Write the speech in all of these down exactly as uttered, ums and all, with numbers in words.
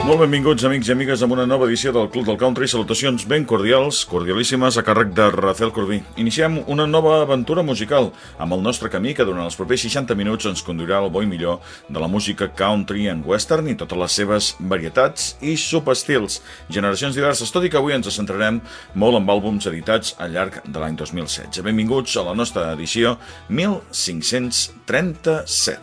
Molt benvinguts, amics i amigues, a una nova edició del Club del Country. Salutacions ben cordials, cordialíssimes, a càrrec de Rafael Corbí. Iniciem una nova aventura musical amb el nostre camí que durant els propers seixanta minuts ens conduirà al bo i millor de la música country and western i totes les seves varietats i subestils. Generacions diverses, tot i que avui ens centrarem molt en àlbums editats al llarg de l'any dos mil setze. Benvinguts a la nostra edició mil cinc-cents trenta-set.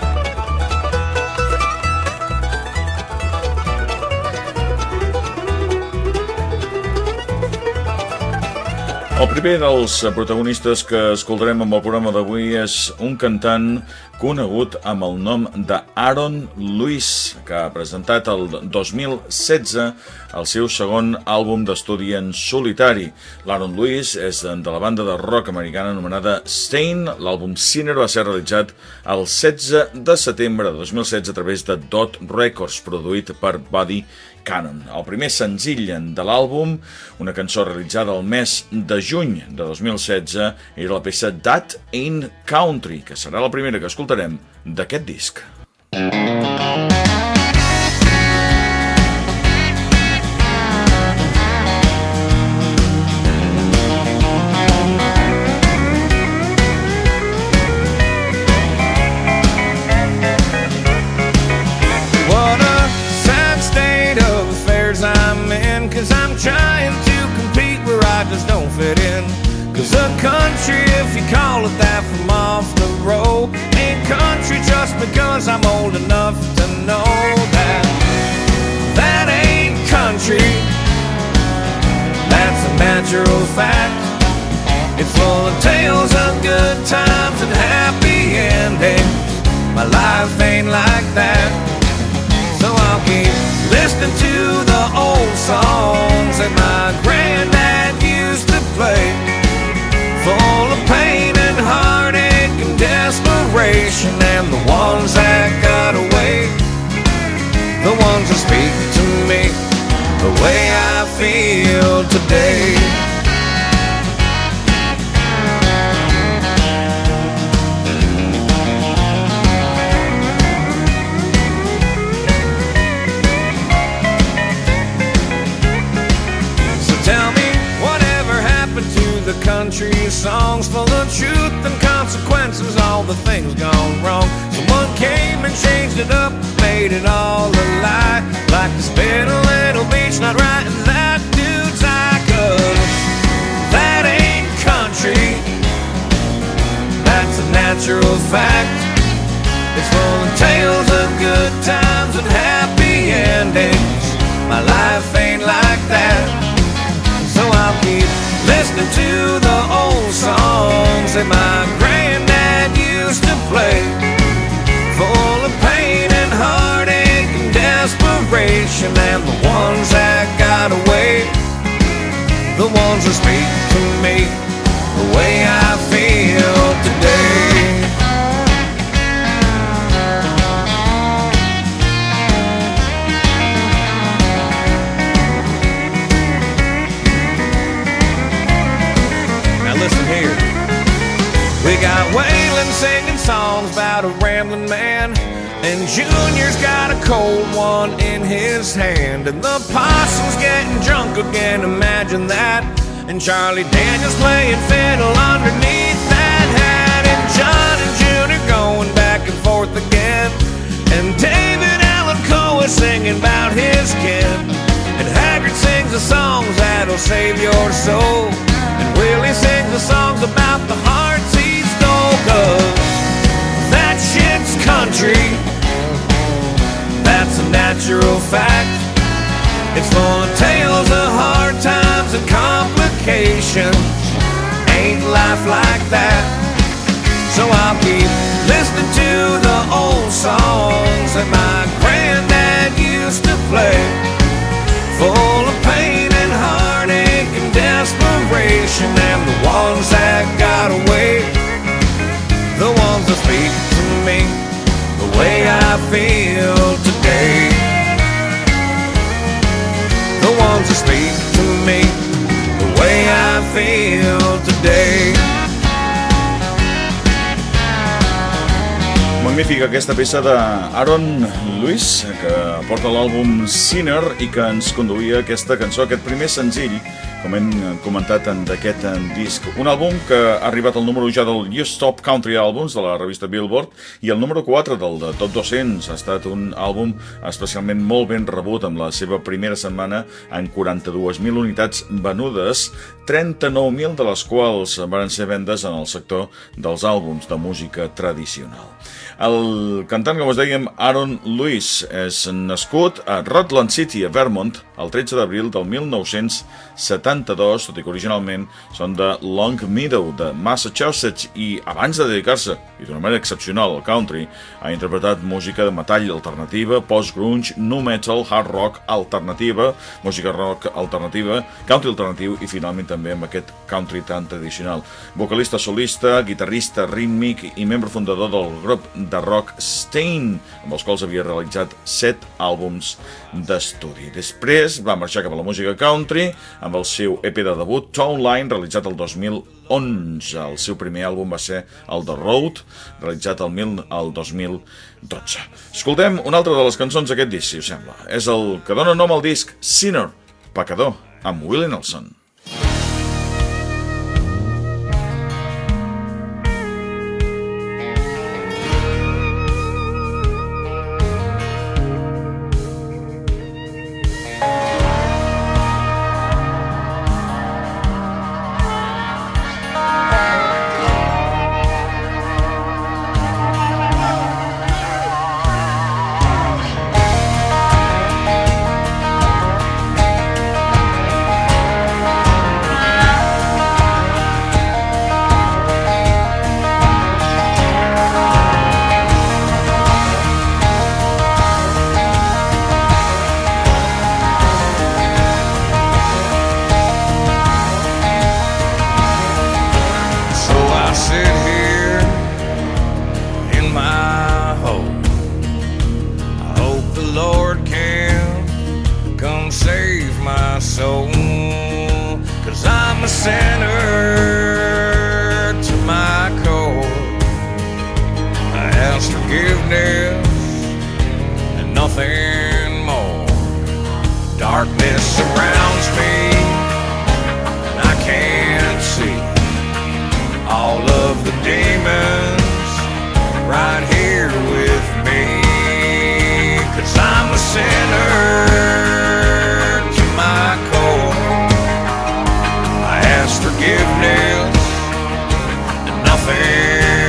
El primer dels protagonistes que escoltarem amb el programa d'avui és un cantant conegut amb el nom d'Aaron Lewis, que ha presentat el dos mil setze el seu segon àlbum d'estudi en solitari. L'Aaron Lewis és de la banda de rock americana anomenada Stain. L'àlbum Sinner va ser realitzat el setze de setembre de dos mil setze a través de Dot Records, produït per Buddy Cannon. El primer senzill de l'àlbum, una cançó realitzada el mes de juny de dos mil setze, era la peça That Ain't Country, que serà la primera que escoltarem d'aquest disc. Trying to compete where I just don't fit in. Cause a country, if you call it that, from off the road, ain't country just because I'm old enough to know that that ain't country. That's a natural fact. It's full of tales of good times and happy endings. My life ain't like that. So I'll keep listening to the old songs that my granddad used to play, full of pain and heartache and desperation, and the ones that got away, the ones that speak to me the way I feel today. Country songs full of truth and consequences, all the things gone wrong. Someone came and changed it up, made it all a lie. Like to spin a little beach, not right, and that dude's like us. That ain't country. That's a natural fact. It's full of tales of good times and happy endings. My life ain't like that. So I'll keep listening to the old songs that my granddad used to play, full of pain and heartache and desperation, and the ones that got away, the ones that speak to me the way I feel today. Listen here. We got Waylon singing songs about a rambling man, and Junior's got a cold one in his hand, and the possum's getting drunk again, imagine that, and Charlie Daniels playing fiddle underneath that hat, and John and Junior going back and forth again, and David Allan Coe is singing about his kin, and Haggard sings the songs that'll save your soul, and Willie sings the songs about the hearts he stole. Cause that shit's country. That's a natural fact. It's full of tales of hard times and complications. Ain't life like that. So I'll keep listening to the old songs that my granddad used to play, full of pain and heartache and desperation, and the ones that got away, the ones that speak to me the way I feel today, the ones that speak to me the way I feel today. Magnífica aquesta peça d'Aaron Lewis, que porta l'àlbum Sinner i que ens conduïa aquesta cançó, aquest primer senzill, com hem comentat, d'aquest disc. Un àlbum que ha arribat al número ja del U S Top Country Albums de la revista Billboard i el número quatre del de Top dos-cents. Ha estat un àlbum especialment molt ben rebut amb la seva primera setmana en quaranta-dues mil unitats venudes, trenta-nou mil de les quals van ser vendes en el sector dels àlbums de música tradicional. El cantant, com us dèiem, Aaron Lewis, és nascut a Rutland City, a Vermont, el tretze d'abril del mil nou-cents setanta-dos, tot i que originalment són de Long Meadow, de Massachusetts, i abans de dedicar-se, i d'una manera excepcional, al country, ha interpretat música de metall alternativa, post-grunge, nu metal, hard rock alternativa, música rock alternativa, country alternatiu i finalment també amb aquest country tan tradicional. Vocalista solista, guitarrista rítmic i membre fundador del grup de rock Stain, amb els quals havia realitzat set àlbums d'estudi. Després va marxar cap a la música country amb el seu E P de debut Town Line, realitzat el dos mil onze. El seu primer àlbum va ser el The Road, realitzat el, mil, el dos mil dotze. Escoltem una altra de les cançons d'aquest disc, si us sembla. És el que dona nom al disc Sinner, pecador, amb Willie Nelson. soul, 'cause I'm a sinner to my core. I ask forgiveness and nothing more. Darkness surrounds me and I can't see all of the demons right here with me, 'cause I'm a sinner to my core. I ask forgiveness and nothing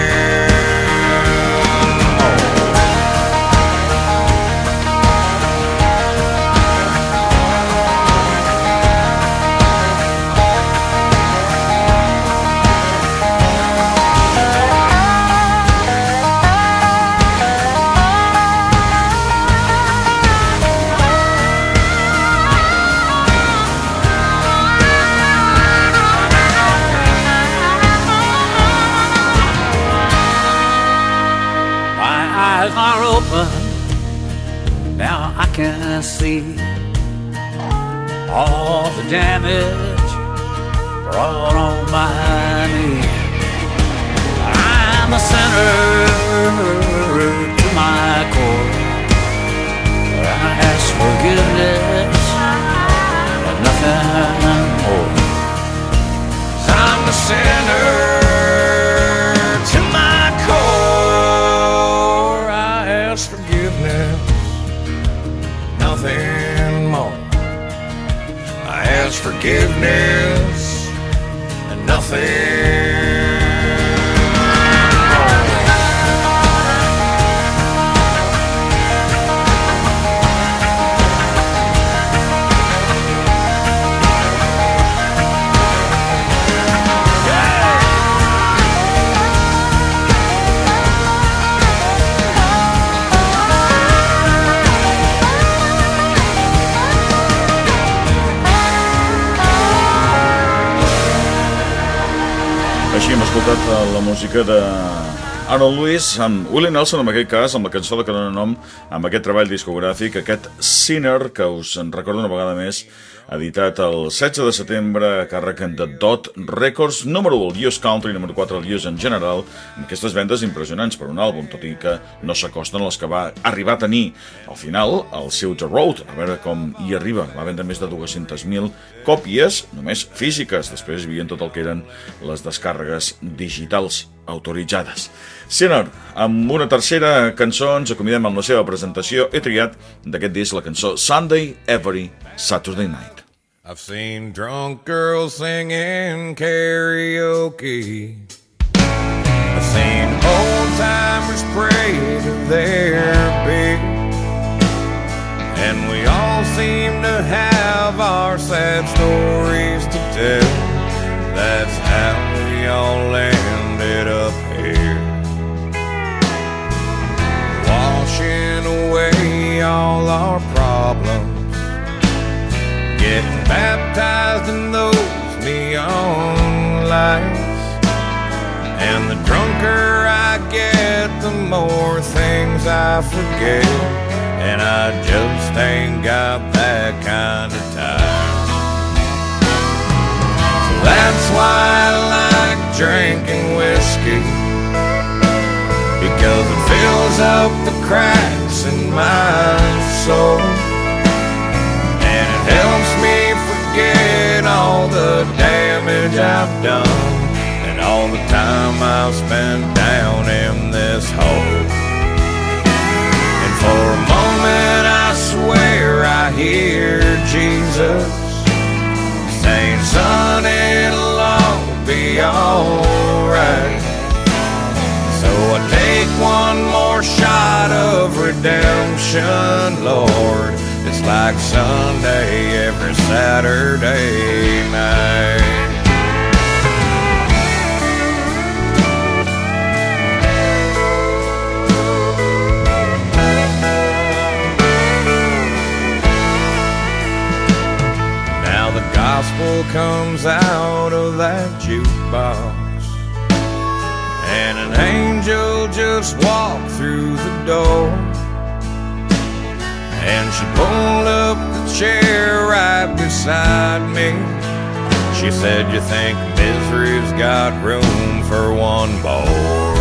are open, now I can see all the damage brought on by me. I'm a sinner to my core. I ask forgiveness and nothing more. I'm a sinner to my core. I ask forgiveness, nothing more. I ask forgiveness and nothing. Així hem escoltat la música de Aaron Lewis amb Willie Nelson, en aquest cas, amb la cançó que dona nom amb aquest treball discogràfic, aquest Sinner, que us en recordo una vegada més editat el setze de setembre a càrrec de Dot Records, número u al U S Country, número quatre al U S en general, amb aquestes vendes impressionants per un àlbum, tot i que no s'acosten als que va arribar a tenir al final el seu The Road, a veure com hi arriba. Va vendre més de dues-centes mil còpies, només físiques, després hi havia tot el que eren les descàrregues digitals autoritzades. Sinner, amb una tercera cançó ens acomidem amb la seva presentació. He triat d'aquest disc la cançó Sunday Every Saturday Night. I've seen drunk girls singing karaoke. I've seen old-timers pray to their big. And we all seem to have our sad stories to tell. That's how we all ended up here, washing away all our problems, getting baptized in those neon lights. And the drunker I get, the more things I forget, and I just ain't got that kind of time. So that's why I like drinking whiskey, because it fills up the cracks in my soul, and it helps me forget all the damage I've done and all the time I've spent down in this hole. And for a moment I swear I hear Jesus saying, son, it'll all be alright. So I take one more shot of redemption, Lord. It's like Sunday every Saturday night. Now the gospel comes out of that jukebox, and an angel just walked through the door, and she pulled up the chair right beside me. She said, you think misery's got room for one more?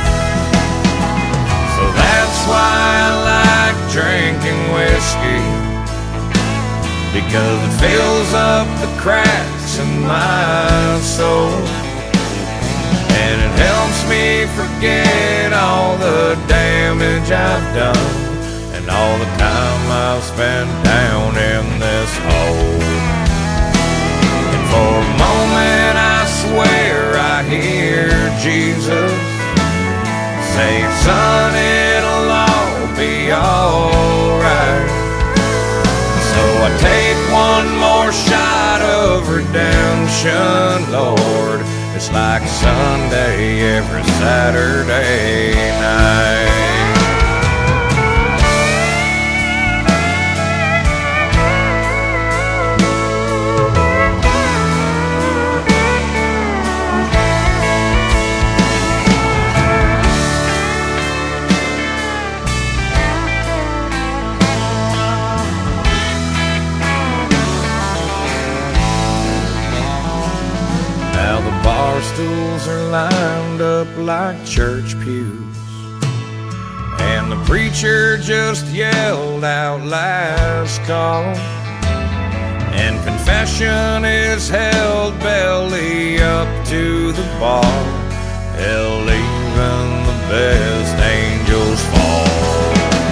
So that's why I like drinking whiskey, because it fills up the cracks in my soul, and it helps me forget all the damage I've done and all the time I've spent down in this hole. And for a moment I swear I hear Jesus say, son, it'll all be alright. So I take one more shot of redemption, Lord. It's like Sunday every Saturday night. Bar stools are lined up like church pews, and the preacher just yelled out last call, and confession is held belly up to the bar. Hell, even the best angels fall.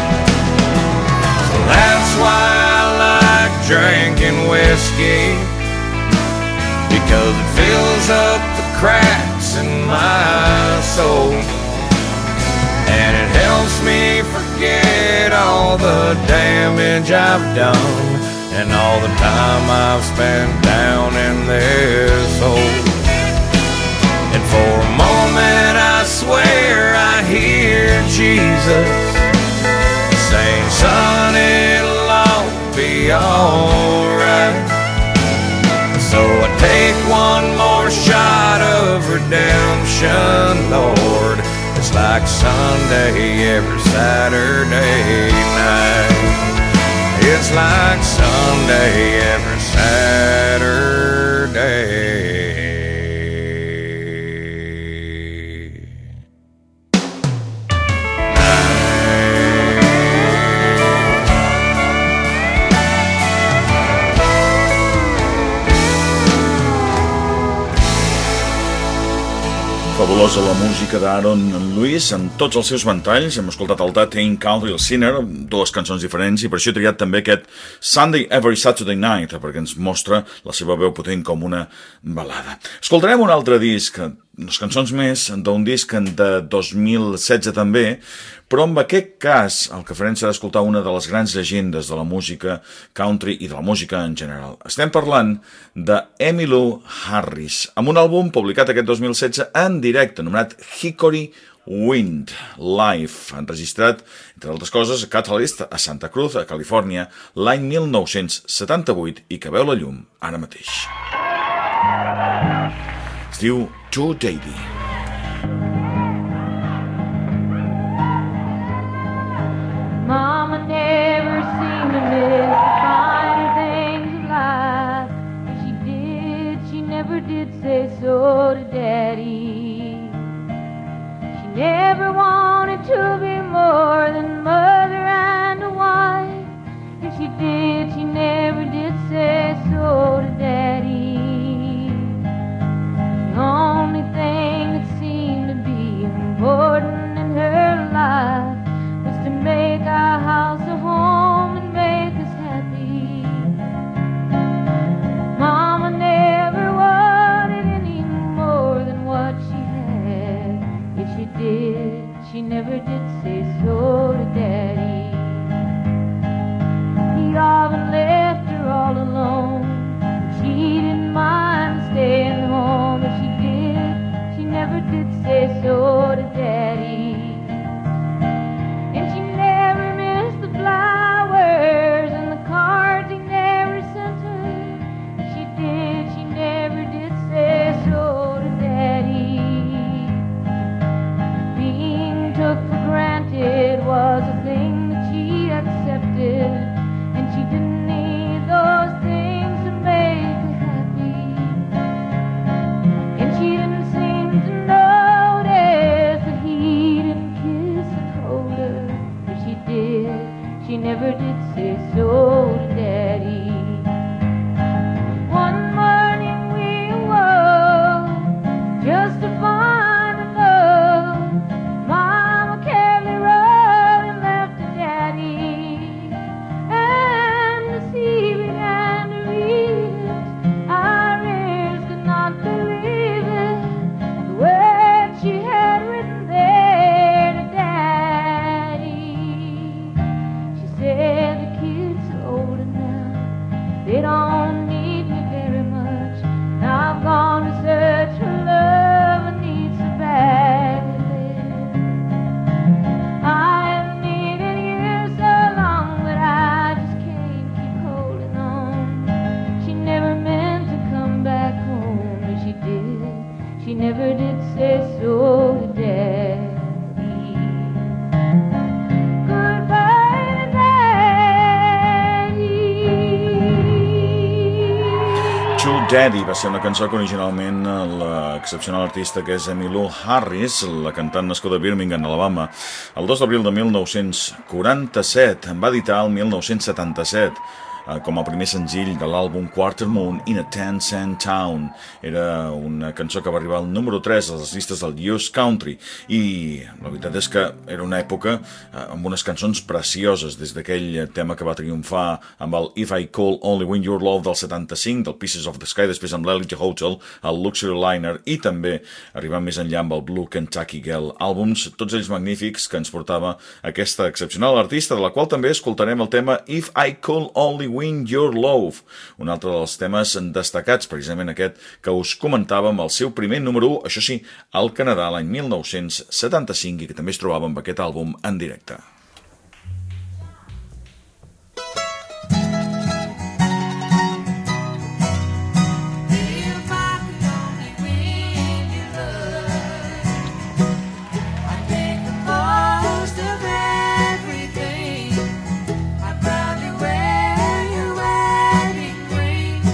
So that's why I like drinking whiskey, because it fills up the cracks in my soul, and it helps me forget all the damage I've done and all the time I've spent down in this hole. And for a moment I swear I hear Jesus saying, son, it'll all be alright. So I take one more shot of redemption, Lord. It's like Sunday every Saturday night. It's like Sunday every Saturday. Fabulosa la música d'Aaron Lewis en tots els seus ventalls. Hem escoltat el That Ain't Country i el Sinner, dues cançons diferents, i per això he triat també aquest Sunday Every Saturday Night, perquè ens mostra la seva veu potent com una balada. Escoltarem un altre disc, unes cançons més d'un disc de dos mil setze també, però en aquest cas el que farem serà escoltar una de les grans llegendes de la música country i de la música en general. Estem parlant de Emmylou Harris, amb un àlbum publicat aquest dos mil setze en directe, anomenat Hickory Wind Live, enregistrat, entre altres coses, a Catalyst, a Santa Cruz, a Califòrnia, l'any mil nou-cents setanta-vuit, i que veu la llum ara mateix. Es diu Joe Davy. Mama never seemed to miss the finer things of life. If she did, she never did say so to Daddy. She never wanted to be more than mother and a wife. If she did, she never did say so to Daddy. The only thing that seemed to be important in her life was to make our house a home and make us happy. Mama never wanted any more than what she had. If she did, she never did say so to Daddy. He often left her all alone. She didn't mind staying home. If she did, she never did say so to Daddy. Flowers and the cards he never sent her. If she did, she never did say so to Daddy. Being took for granted was a thing that she accepted, and she didn't need those things to make her happy. And she didn't seem to notice that he didn't kiss and hold her. If she did, she never did say so to Daddy. One morning we awoke just to find the love. Mama carried the road and left to Daddy. And as he began to read it, our ears could not believe it. The words she had written there to Daddy. Said the kids are older now, they don't need me very much. Now I've gone to search for love and need so badly. I haven't needed you so long that I just can't keep holding on. She never meant to come back home, but she did. She never did say so to Daddy. Daddy va ser una cançó que originalment l'excepcional artista que és Emmylou Harris, la cantant nascuda a Birmingham, Alabama, el dos d'abril de mil nou-cents quaranta-set, en va editar el mil nou-cents setanta-set com a primer senzill de l'àlbum Quarter Moon in a Ten Cent Town. Era una cançó que va arribar al número tres a les llistes del U S Country, i la veritat és que era una època amb unes cançons precioses, des d'aquell tema que va triomfar amb el If I Could Only Win Your Love del setanta-cinc, del Pieces of the Sky, després amb l'Elite Hotel, el Luxury Liner, i també arribant més enllà amb el Blue Kentucky Girl, àlbums tots ells magnífics que ens portava aquesta excepcional artista, de la qual també escoltarem el tema If I Could Only Win Your Love, un altre dels temes destacats, precisament aquest que us comentàvem, el seu primer número u, això sí, al Canadà l'any mil nou-cents setanta-cinc, i que també es trobava amb aquest àlbum en directe. Wear your wedding ring.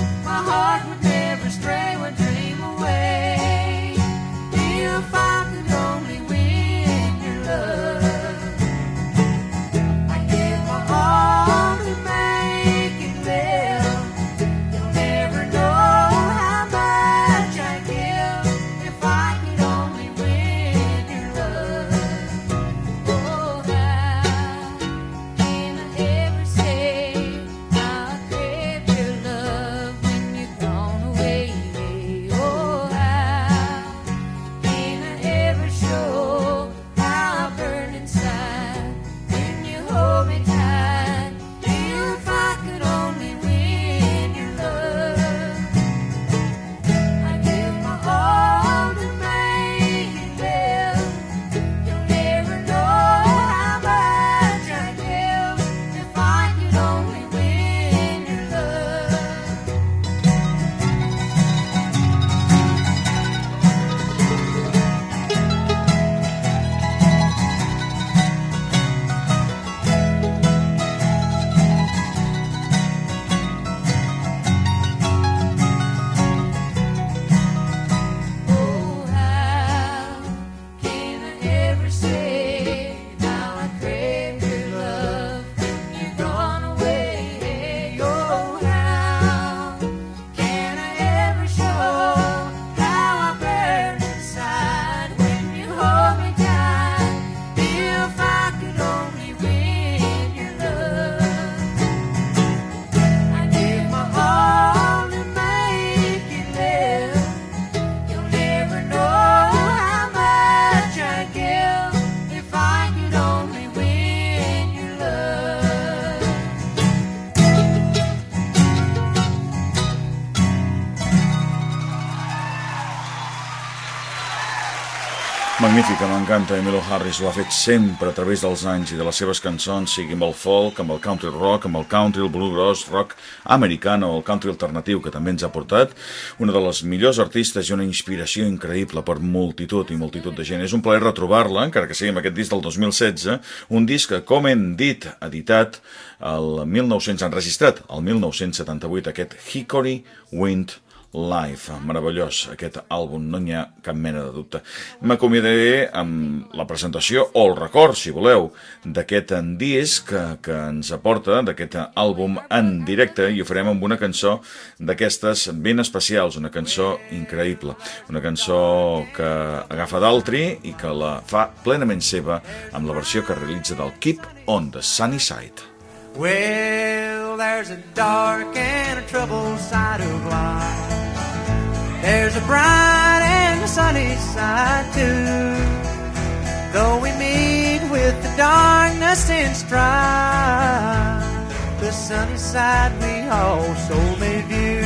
Magnífica, m'encanta. Emmylou Harris ho ha fet sempre a través dels anys i de les seves cançons, sigui amb el folk, amb el country rock, amb el country, el bluegrass, rock americano o el country alternatiu que també ens ha portat. Una de les millors artistes i una inspiració increïble per multitud i multitud de gent. És un plaer retrobar-la, encara que sigui amb aquest disc del dos mil setze, un disc que, com hem dit, editat el mil nou-cents, enregistrat el mil nou-cents setanta-vuit, aquest Hickory Wind Live, meravellós aquest àlbum, no n'hi ha cap mena de dubte. M'acomiadaré amb la presentació o el record, si voleu, d'aquest disc que, que ens aporta, d'aquest àlbum en directe, i ho farem amb una cançó d'aquestes ben especials, una cançó increïble, una cançó que agafa d'altri i que la fa plenament seva amb la versió que realitza del Keep on the Sunny Side. Well, there's a dark and a troubled side of life. There's a bright and a sunny side too. Though we meet with the darkness in strife, the sunny side we also may view.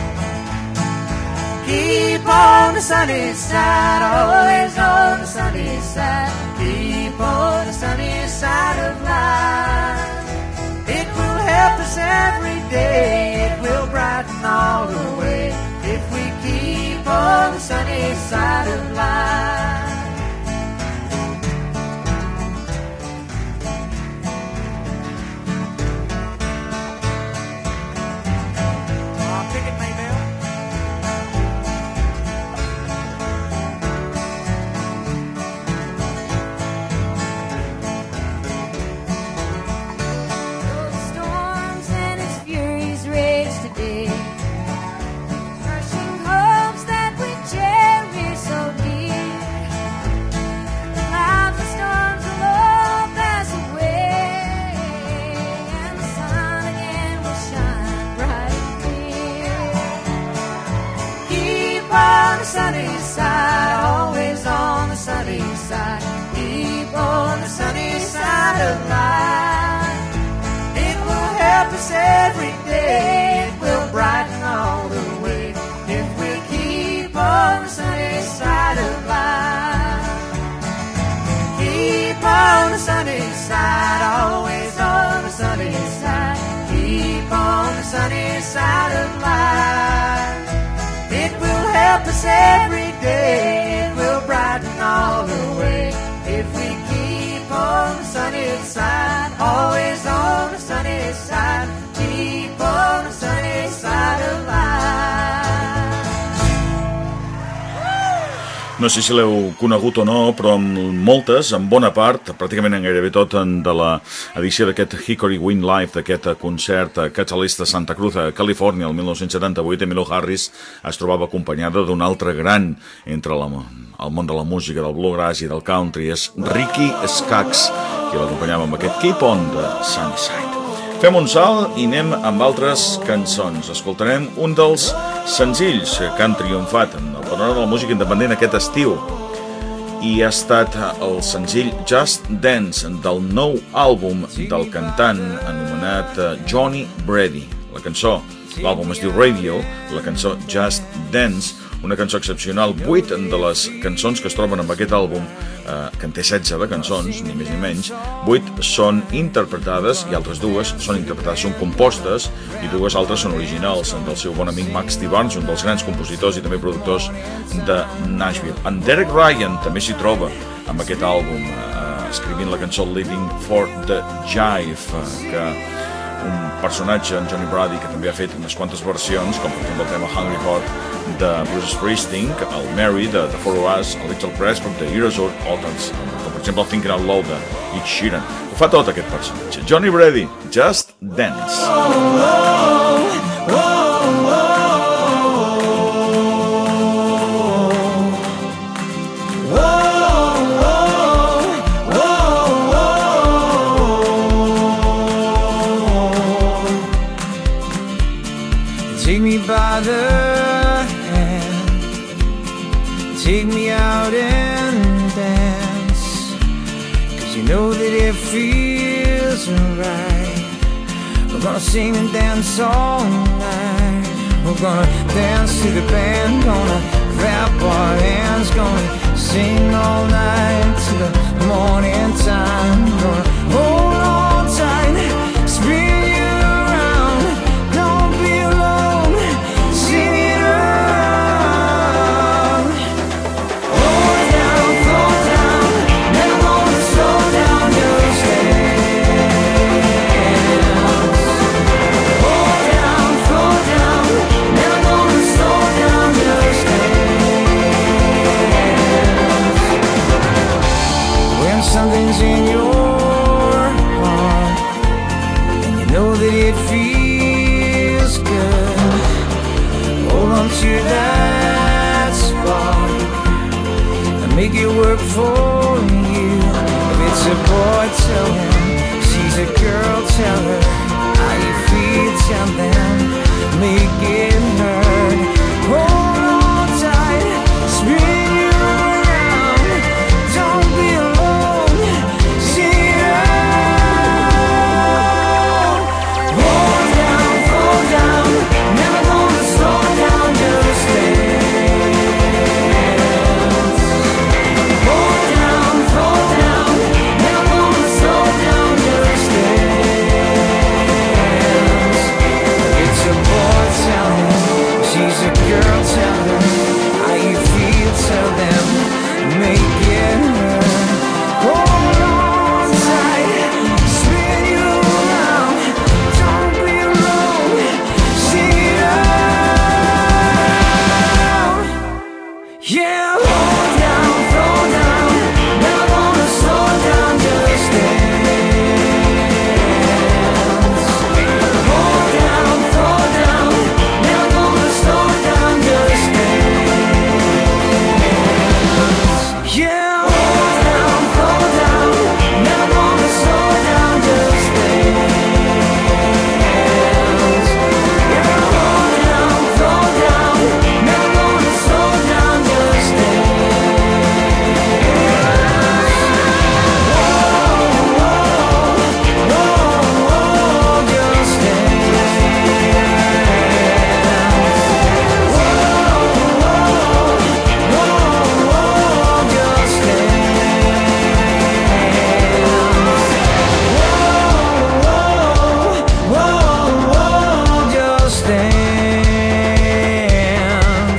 Keep on the sunny side, always on the sunny side. Keep on the sunny side of life. It will help us every day, it will brighten all the way, if we keep on the sunny side of life. Oh, pick it, Maybell. Though the storms and its furies rage today, crushing hopes that we cherish so dear, the clouds and storms will all pass away, and the sun again will shine bright and clear. Keep on the sunny side, always on the sunny side. Keep on the sunny side of life. It will help us every day, it will brighten all the way, if we keep on the sunny side of life. Keep on the sunny side, always on the sunny side. Keep on the sunny side of life. It will help us every day, it will brighten all the way, if we keep on the sunny side, always on the sunny side. Keep on the sunny side of life. No sé si l'heu conegut o no, però en moltes, en bona part, pràcticament en gairebé tot, de l'edició d'aquest Hickory Wind Live, d'aquest concert a Catalyst de Santa Cruz, a Califòrnia, el mil nou-cents setanta-vuit, Emmylou Harris es trobava acompanyada d'un altre gran entre la, el món de la música, del bluegrass i del country, és Ricky Skaggs, qui l'acompanyava amb aquest Keep on the Sunny Side. Fem un salt i anem amb altres cançons. Escoltarem un dels senzills que han triomfat en el panorama de la música independent aquest estiu, i ha estat el senzill Just Dance del nou àlbum del cantant anomenat Johnny Brady. La cançó, l'àlbum es diu Radio, la cançó Just Dance, una cançó excepcional. Vuit de les cançons que es troben amb aquest àlbum, eh, que en té setze de cançons, ni més ni menys, vuit són interpretades i altres dues són interpretades, són compostes, i dues altres són originals, del seu bon amic Max T. Barnes, un dels grans compositors i també productors de Nashville. En Derek Ryan també s'hi troba amb aquest àlbum, eh, escrivint la cançó Living for the Jive, eh, que un personatge, en Johnny Brady, que també ha fet unes quantes versions, com per exemple el tema Hungry Heart de Bruce Springsteen, el Mary de The Four of Us, el Little Press de Heroes or Otters, com per exemple el Thinking Out Loud de Ed Sheeran. Ho fa tot aquest personatge. Johnny Brady, Just Dance. Take me by the hand, take me out and dance, 'cause you know that it feels right. We're gonna sing and dance all night. We're gonna dance to the band, gonna clap our hands, gonna sing all night. time. Gonna hold on tight, spin you around. Don't be alone, sing it out. Hold down, slow down, never gonna slow down your stance. Hold down, slow down, never gonna slow down your stance. When something's in your heart and you know that it feels good, hold on to that spark and make it work for you. If it's a boy, tell him. If she's a girl, tell her how you feel. Tell them, make it hurt. Hold on tight, spin you around. Don't be alone, sing it out. Hold down, slow down, never gonna slow down your stance. Hold down, slow down, never gonna slow down your stance. It's a boy, tell him. She's a girl, tell them how you feel. Tell them, make it hurt. Hold on tight, spin you around. Don't be alone, sing it out. Yeah, hold down, slow down, never gonna slow down your stance. Hold down, slow down, never gonna slow down your stance. Yeah, hold down, slow down, never gonna slow down your stance. Yeah, hold down, slow down, never gonna slow down your stance. Whoa, whoa, whoa, your stance. Whoa, whoa, whoa, your stance. Whoa, whoa, your stance.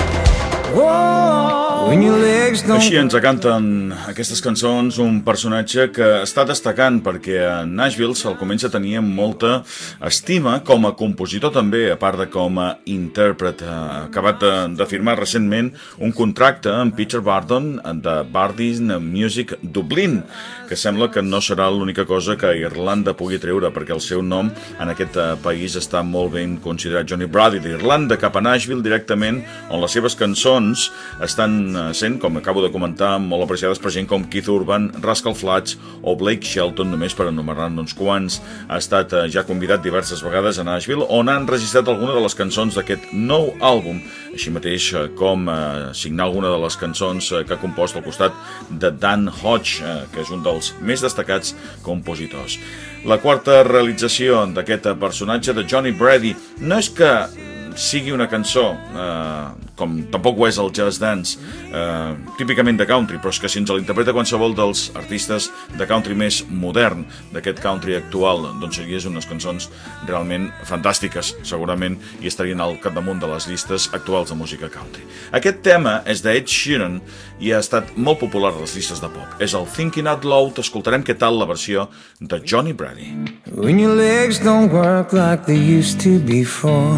Whoa. When your legs don't Així ens canten aquestes cançons un personatge que està destacant perquè a Nashville se'l comença a tenir amb molta estima com a compositor també, a part de com a intèrpret. Ha acabat de, de firmar recentment un contracte amb Peter Bardon de Bardin Music Dublin, que sembla que no serà l'única cosa que Irlanda pugui treure, perquè el seu nom en aquest país està molt ben considerat. Johnny Brady d'Irlanda cap a Nashville directament, on les seves cançons estan sent, com acabo de comentar, molt apreciades per gent com Keith Urban, Rascal Flatts o Blake Shelton, només per enumerar-ne uns quants. Ha estat ja convidat diverses vegades a Nashville, on han enregistrat alguna de les cançons d'aquest nou àlbum, així mateix com eh, signar alguna de les cançons eh, que ha compost al costat de Dan Hodge, eh, que és un dels més destacats compositors. La quarta realització d'aquest personatge de Johnny Brady no és que sigui una cançó, eh, com tampoc ho és el Just Dance, eh, típicament de country, però és que si ens l'interpreta qualsevol dels artistes de country més modern, d'aquest country actual, doncs serien unes cançons realment fantàstiques, segurament, i estarien al capdamunt de les llistes actuals de música country. Aquest tema és d'Ed Sheeran i ha estat molt popular a les llistes de pop. És el Thinking Out Loud. Escoltarem què tal la versió de Johnny Brady. When your legs don't work like they used to before,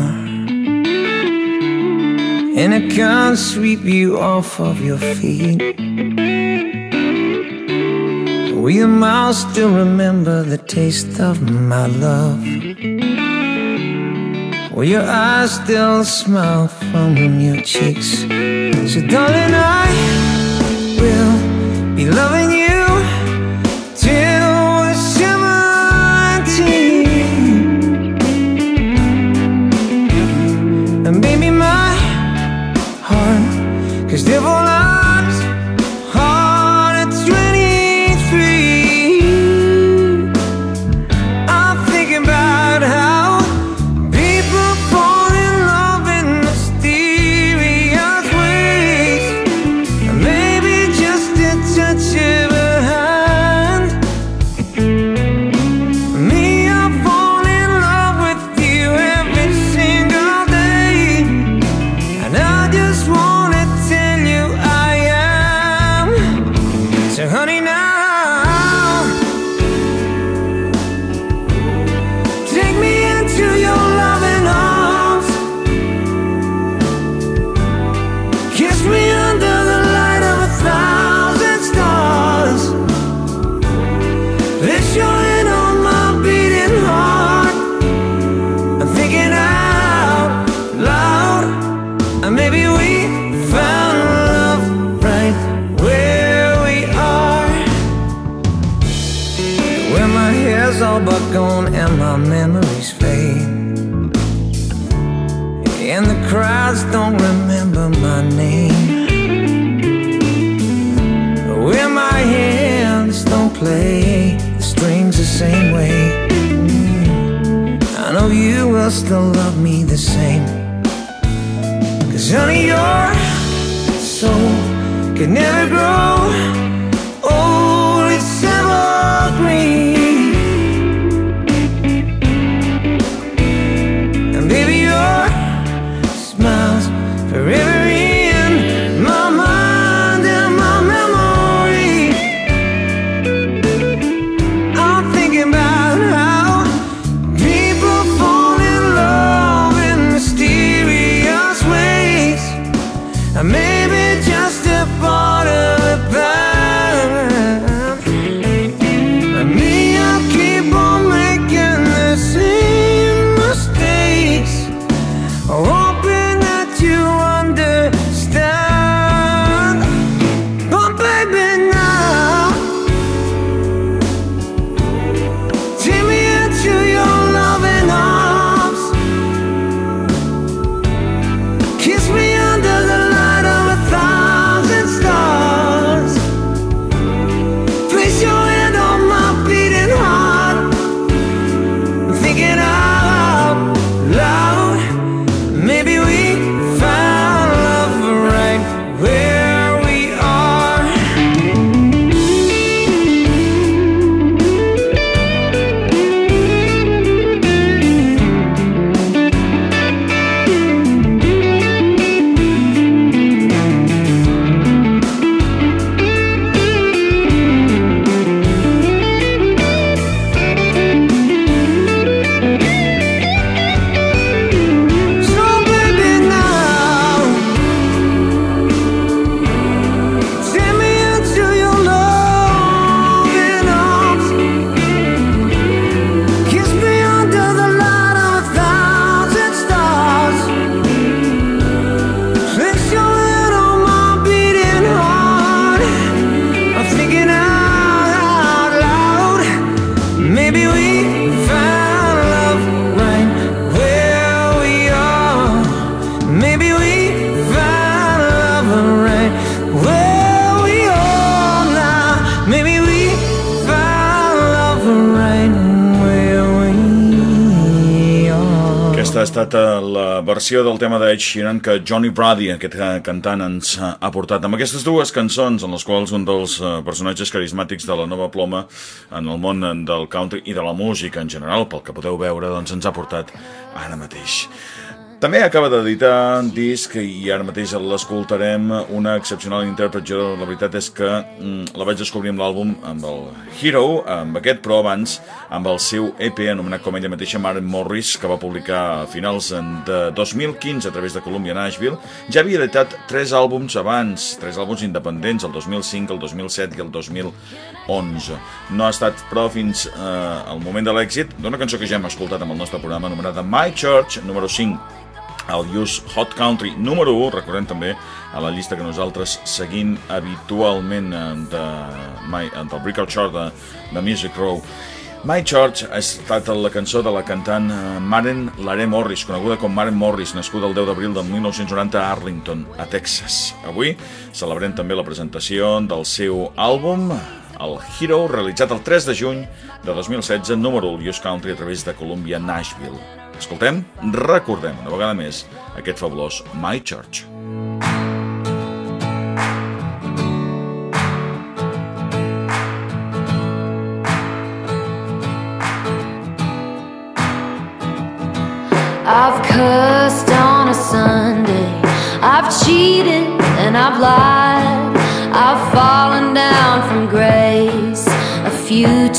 and I can't sweep you off of your feet, will your mouth still remember the taste of my love? Will your eyes still smile from your cheeks? So darling, I will be loving you till we're seventeen. And baby, my heart, 'cause devil loves hard at twenty-three. I'm thinking about how people fall in love in mysterious ways. And So honey, now take me into your loving arms, kiss me under the light of a thousand stars, place your hand on my beating heart. I'm thinking out loud, and maybe we found love right where we are. When my hair's all but gone and my memories fade, and the crowds don't remember my name, when my hands don't play the strings the same way, I know you will still love me the same. Cause honey, your soul can never grow old, it's evergreen. And baby, your smile's forever in my mind and my memory. I'm thinking about how people fall in love in mysterious ways, and maybe just a part of the plan. And me, I keep on making the same mistakes, hoping that you understand. But baby, now take me into your loving arms, kiss me under the light of a thousand stars, place your hand on my beating heart. I'm thinking out loud, maybe we found love right where we are. So baby, now take me into your loving arms, kiss me under the light of a thousand stars, place your hand on my beating heart. I'm thinking out loud, maybe we found love right where we are. Maybe we found love right where we are now. Maybe we found love right where we are. Aquesta ha estat eh, la versió del tema d'Ed Sheeran que Johnny Brady, aquest eh, cantant, ens eh, ha portat. Amb aquestes dues cançons, en les quals un dels eh, personatges carismàtics de la nova ploma en el món del country i de la música en general, pel que podeu veure, doncs ens ha portat ara mateix. També acaba d'editar un disc i ara mateix l'escoltarem, una excepcional intèrpret. Jo la veritat és que mm, la vaig descobrir amb l'àlbum, amb el Hero, amb aquest, però abans amb el seu E P anomenat com ella mateixa Maren Morris, que va publicar a finals de dos mil quinze a través de Columbia Nashville. Ja havia editat tres àlbums abans, tres àlbums independents, el dos mil cinc, el dos mil set i el dos mil onze. No ha estat, però, fins eh, al moment de l'èxit d'una cançó que ja hem escoltat amb el nostre programa anomenada My Church, número cinc. El Use Hot Country número u, recordem també a la llista que nosaltres seguim habitualment de, del Breakout Chart de, de Music Row. My Church ha estat la cançó de la cantant Maren Lare Morris, coneguda com Maren Morris, nascuda el deu d'abril del mil nou-cents noranta a Arlington, a Texas. Avui celebrem també la presentació del seu àlbum, el Hero, realitzat el tres de juny de dos mil setze, número u, Use Country, a través de Columbia Nashville. Escoltem, recordem una vegada més aquest fabulós My Church. I've cursed on a Sunday, I've cheated and I've lied, I've fallen down from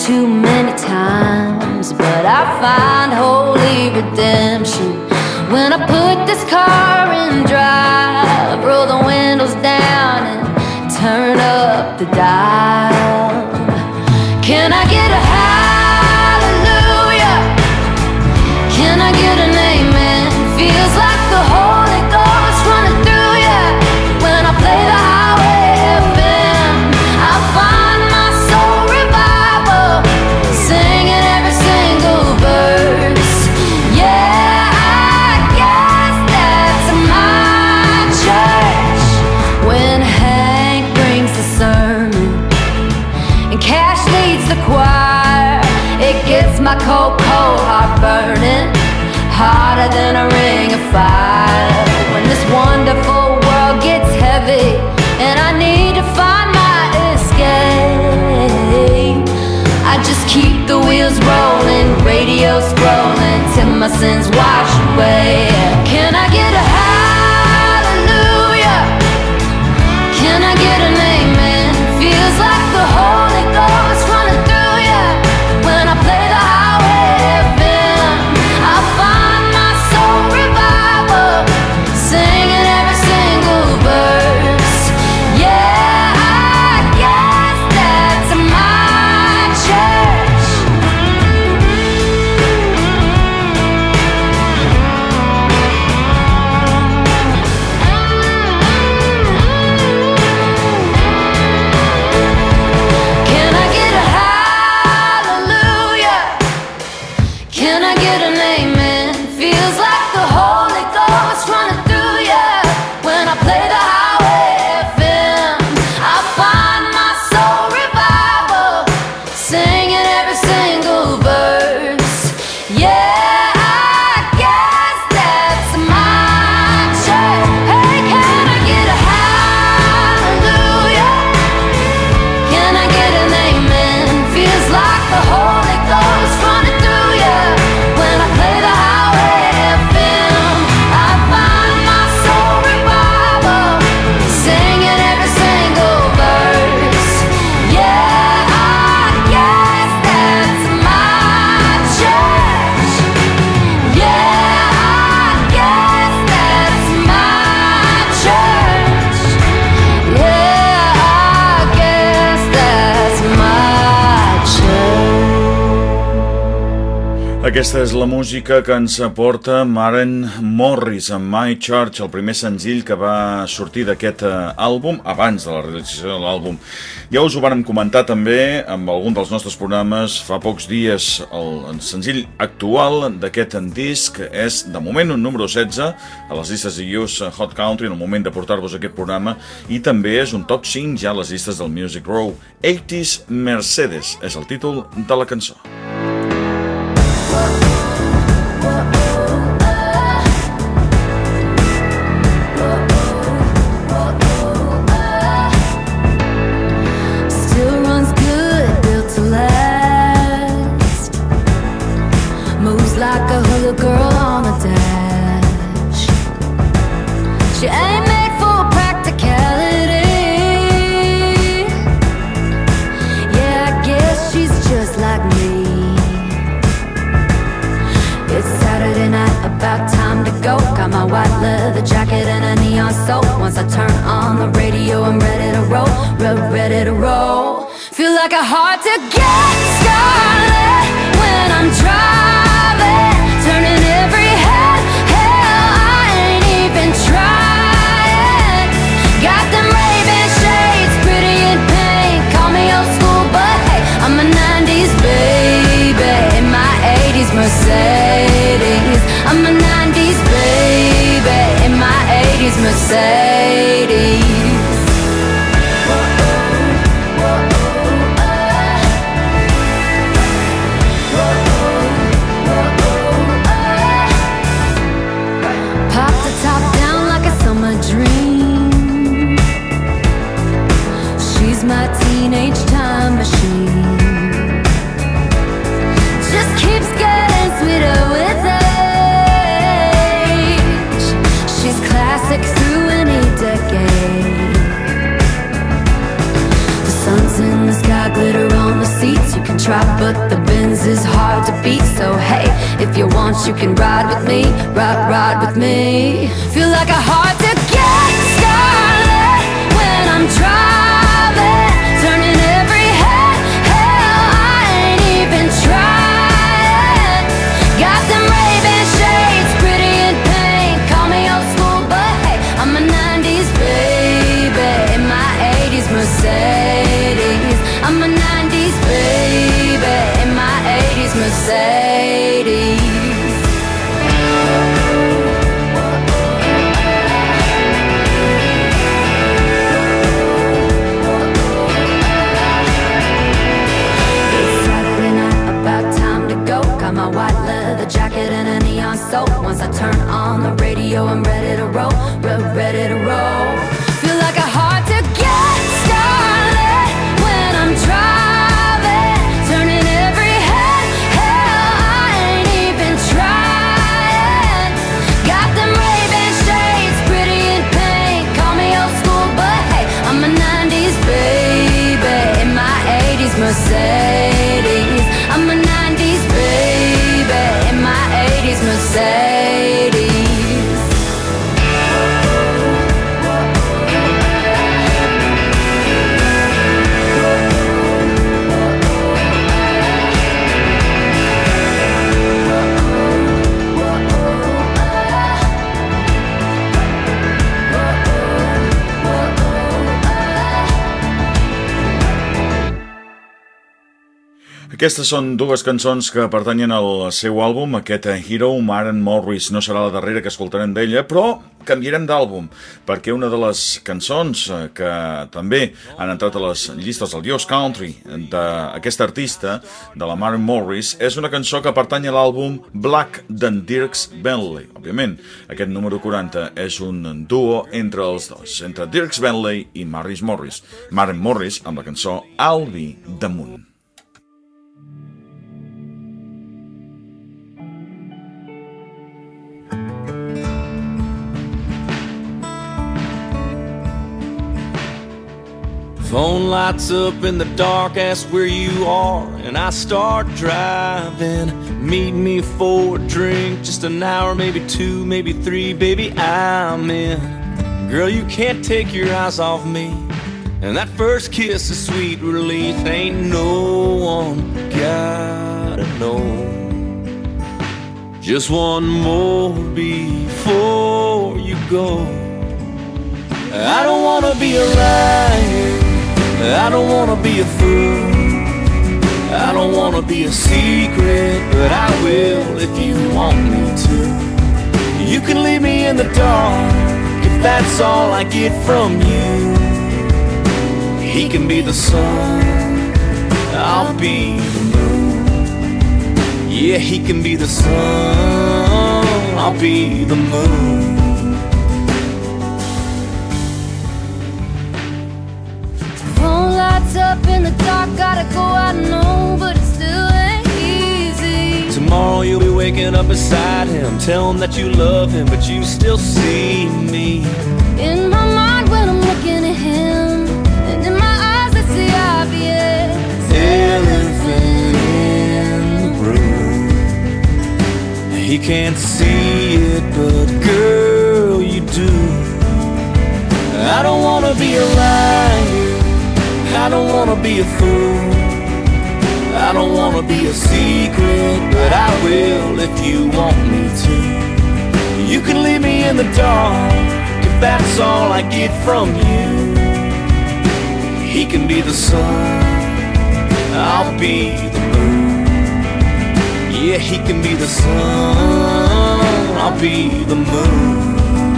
too many times, but I find holy redemption when I put this car in drive, roll the windows down and turn up the dial. Can I get a hallelujah? Can I get an amen? Feels like the Holy Ghost running through ya when I play the highway F M. I find my soul revival, singing every single verse. Yeah, I guess that's my church. When Hank brings the sermon and Cash leads the choir, it gets my cold, cold heart burning, hotter than a ring of fire. When this wonderful world gets heavy and I need to find my escape, I just keep the wheels rolling, radio scrolling till my sins wash away. Can I get a hallelujah? Can I get an amen? Feels like the Holy Ghost running through ya when I play the highway F M. I find my soul revival, singing every single verse. Yeah, I guess that's my church. Can I get a hallelujah? Can I get an amen? Feels like the Holy Ghost running through ya when I play the highway F M. I find my soul revival, singing every single verse. Yeah, I guess that's my church. Hey, can I get a hallelujah? Can I get an amen? Feels like the Holy Ghost running through ya when I play the highway F M. I find my soul revival, singing every single verse. Yeah, I guess that's my church. Yeah, I guess that's my church. Yeah, I guess that's my church. Aquesta és la música que ens aporta Maren Morris amb My Church, el primer senzill que va sortir d'aquest eh, àlbum, abans de la realització de l'àlbum. Ja us ho vàrem comentar també amb algun dels nostres programes fa pocs dies. El senzill actual d'aquest disc és, de moment, un número setze a les llistes de U S Hot Country en el moment de portar-vos aquest programa, i també és un top cinc ja a les llistes del Music Row. eighties Mercedes és el títol de la cançó. Still runs good, built to last. Moves like a hula girl on a dash. She ain't made for practicality. Yeah, I guess she's just like me. It's Saturday night, about time to go. Got my white leather jacket and a neon soap. Once I turn on the radio, I'm ready to roll, real ready to roll. Feel like a hard to get started when I'm driving, turning every head. Hell, I ain't even trying. Got them Ray-Ban shades, pretty in pink. Call me old school, but hey, I'm a nineties baby in my eighties Mercedes. I'm a nineties baby in my eighties Mercedes. Pop the top down like a summer dream. She's my teenage time machine. Just keeps getting sweeter with age. She's classic through any decade. The sun's in the sky, glitter on the seats you can try, but the Benz is hard to beat. So hey, if you want you can ride with me, ride, ride with me. Feel like a hard to get started when I'm driving, turning every head. Hell, I ain't even trying. Got them Ray-Ban shades, pretty in pink. Call me old school, but hey, I'm a nineties baby in my eighties Mercedes. I'm a nineties baby in my eighties Mercedes. My white leather jacket and a neon soap. Once I turn on the radio, I'm ready to roll, re- ready to roll. Feel like a hard to get started when I'm driving, turning every head. Hell, I ain't even trying. Got them Ray-Ban shades, pretty in pink. Call me old school, but hey, I'm a nineties baby in my eighties Mercedes. I'm a nineties baby in my eighties Mercedes. Aquestes són dues cançons que pertanyen al seu àlbum, aquest Hero. Maren Morris no serà la darrera que escoltarem d'ella, però canviarem d'àlbum, perquè una de les cançons que també han entrat a les llistes del U S Country d'aquesta artista, de la Maren Morris, és una cançó que pertany a l'àlbum Black d'en Dierks Bentley. Òbviament, aquest número quaranta és un duo entre els dos, entre Dierks Bentley i Maren Morris. Maren Morris amb la cançó I'll Be the Moon. Phone lights up in the dark, ask where you are, and I start driving. Meet me for a drink, just an hour, maybe two, maybe three, baby, I'm in. Girl, you can't take your eyes off me, and that first kiss is sweet relief. Ain't no one gotta know. Just one more before you go. I don't wanna be a liar, I don't wanna be a fool, I don't wanna be a secret, but I will if you want me to. You can leave me in the dark if that's all I get from you. He can be the sun, I'll be the moon. Yeah, he can be the sun, I'll be the moon. Up in the dark, gotta go, I know, but it still ain't easy. Tomorrow you'll be waking up beside him, tell him that you love him, but you still see me in my mind when I'm looking at him, and in my eyes I see obvious. Elephant in the room. He can't see it, but girl, you do. I don't wanna be a liar, I don't wanna be a fool, I don't wanna be a secret, but I will if you want me to. You can leave me in the dark if that's all I get from you. He can be the sun, I'll be the moon. Yeah, he can be the sun, I'll be the moon.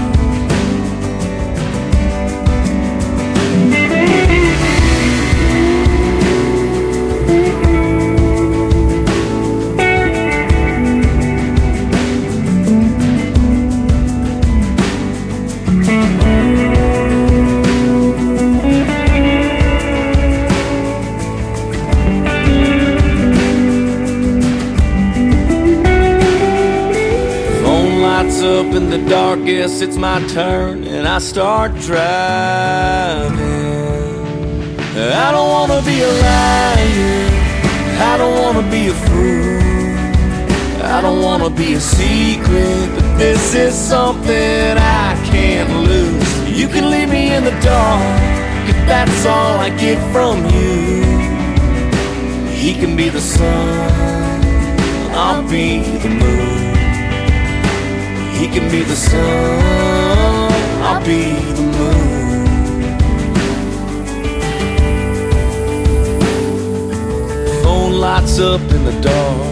Up in the dark, guess it's my turn, and I start driving. I don't wanna be a liar, I don't wanna be a fool, I don't wanna be a secret, but this is something I can't lose. You can leave me in the dark if that's all I get from you. He can be the sun, I'll be the moon. He can be the sun, I'll be the moon. Phone lights up in the dark.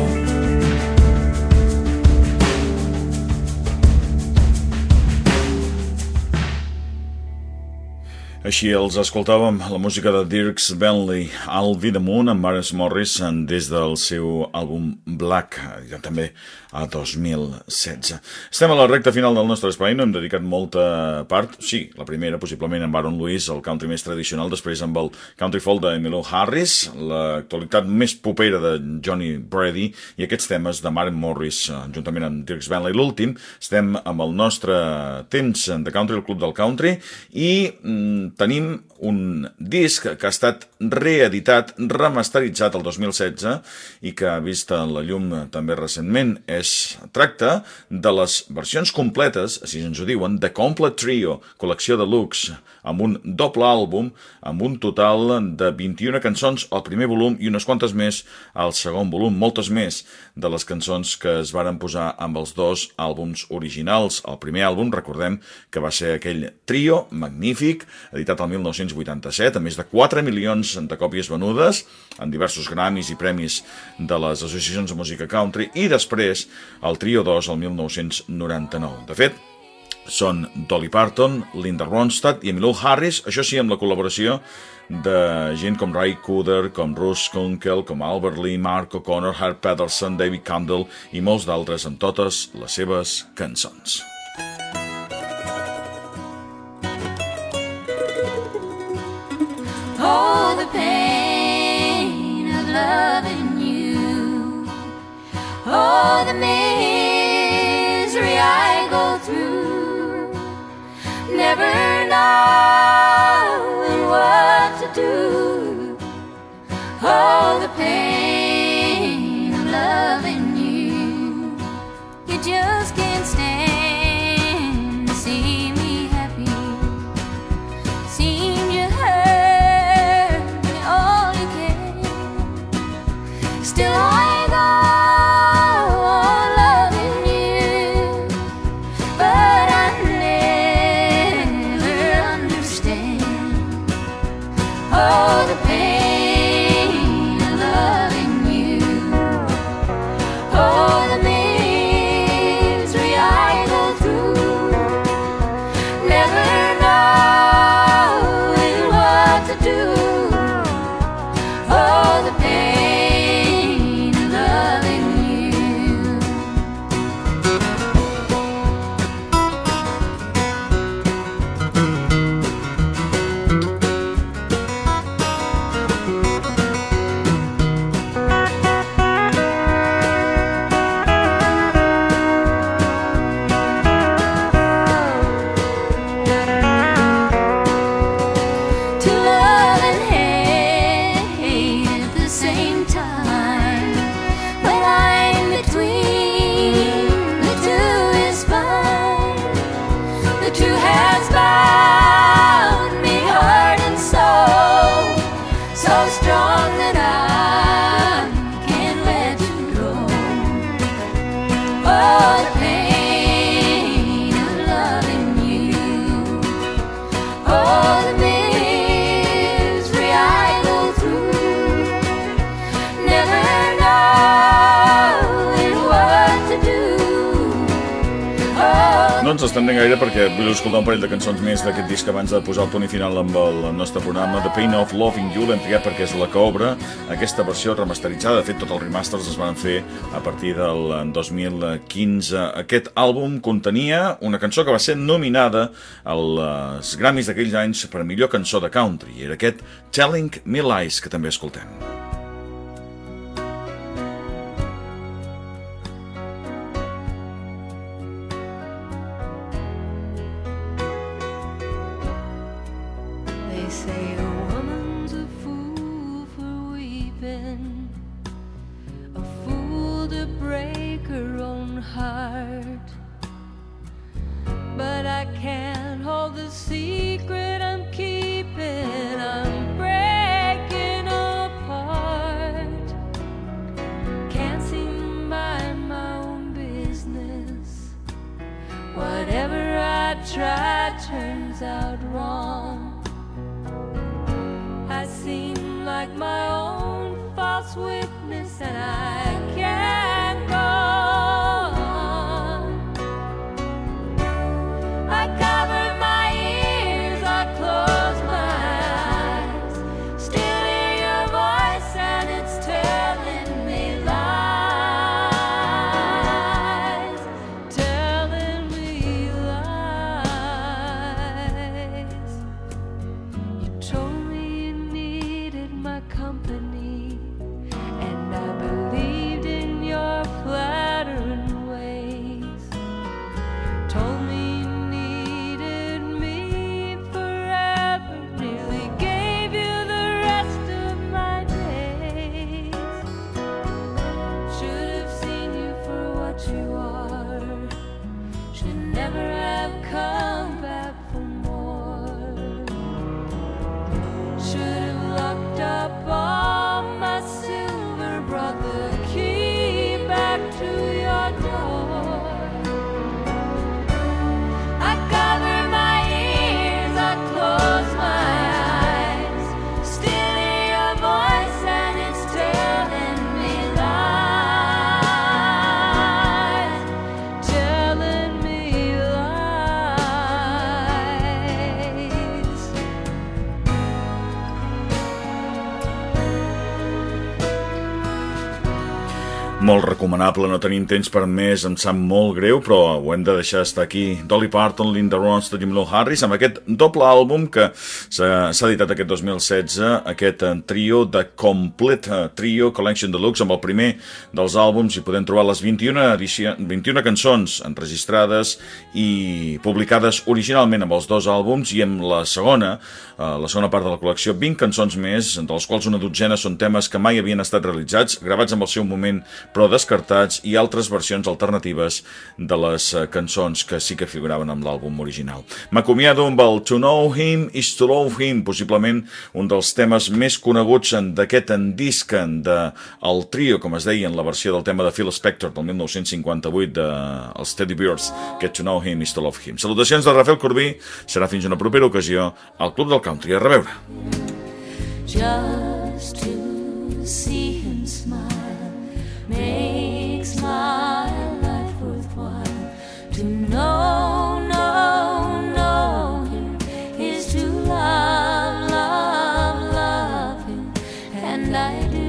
Així els escoltàvem la música de Dierks Bentley, I'll Be the Moon, amb Maurice Morris, des del seu àlbum Black, ja també a dos mil setze. Estem a la recta final del nostre espai, no hem dedicat molta part, sí, la primera possiblement amb Aaron Lewis, el country més tradicional, després amb el country folk de Emmylou Harris, l'actualitat més popera de Johnny Brady i aquests temes de Maren Morris, juntament amb Dierks Bentley. L'últim, estem amb el nostre temps de country, el Club del Country, i mm, tenim un disc que ha estat reeditat, remasteritzat el dos mil setze i que ha vist la llum també recentment. Es tracta de les versions completes, així ens ho diuen, The Complete Trio, col·lecció de luxe, amb un doble àlbum, amb un total de vint-i-una cançons al primer volum i unes quantes més al segon volum, moltes més de les cançons que es varen posar amb els dos àlbums originals. El primer àlbum, recordem que va ser aquell trio magnífic, editat el mil nou-cents vuitanta-set, amb més de quatre milions de còpies venudes, en diversos Grammys i premis de les associacions de música country, i després el trio dos el mil nou-cents noranta-nou. De fet, són Dolly Parton, Linda Ronstadt i Emmylou Harris, això sí, amb la col·laboració de gent com Ray Cooder, com Russ Kunkel, com Albert Lee, Mark O'Connor, Herb Pedersen, David Campbell i molts d'altres amb totes les seves cançons. Oh, the pain of loving you. Oh, the misery I go through. Never knowing what to do. Oh, the pain of loving you. You just can't stand to see me happy. Seem you hurt me all you can. Still I go on loving you, but I never understand. Oh, the pain of loving you. Oh, the misery I go through. Never knowing what to do. Oh, the pain of loving you. To love and hate at the same time. When I'm between the two is fine. The two has bound me heart and soul, so strong that I can't let you go. Oh, the pain of loving you. Oh, the misery I go through. Never knowing what to do. Oh, No ens estendrem gaire perquè vull escoltar un parell de cançons més d'aquest disc abans de posar el punt i final amb el nostre programa. The Pain of Loving You l'hem triat perquè és la que obre aquesta versió remasteritzada. De fet, tots els remasters es van fer a partir del dos mil quinze. Aquest àlbum contenia una cançó que va ser nominada als Grammys d'aquells anys per millor cançó de country. Era aquest Telling Me Lies, que també escoltem. they say a woman's a fool for weeping like my own false witness, and I can't go on. I cover my ears, I close my eyes, still hear your voice and it's telling me lies, telling me lies. You told me you needed my company, and I believed in your flattering ways. Told me you needed me forever, nearly gave you the rest of my days. Should have seen you for what you are, should never have come back for more. Should have locked up all my silver, brought the key back to your door. I cover my ears, I close my eyes, still hear your voice and it's telling me lies, telling me lies. Molt recomanable, no tenim temps per més, em sap molt greu, però ho hem de deixar estar aquí. Dolly Parton, Linda Ronstadt i Emmylou Harris, amb aquest doble àlbum que s'ha s'ha editat aquest dos mil setze, aquest eh, trio de Complete Trio Collection Deluxe, amb el primer dels àlbums hi podem trobar les vint-i-una, edició, vint-i-una cançons enregistrades i publicades originalment amb els dos àlbums, i amb la segona, eh, la segona part de la col·lecció, vint cançons més, de les quals una dotzena són temes que mai havien estat realitzats, gravats en el seu moment però descartats, i altres versions alternatives de les eh, cançons que sí que figuraven amb l'àlbum original. M'acomiado amb el To Know Him is to Love Him, possiblement un dels temes més coneguts d'aquest disc del trio, com es deia en la versió del tema de Phil Spector del mil nou-cents cinquanta-vuit dels Teddy Bears, aquest To Know Him is to Love Him. Salutacions de Rafael Corbí, serà fins una propera ocasió al Club del Country. A reveure. Just to see him smile makes my life worthwhile. To know, know, know him is to love, love, love him, and I do.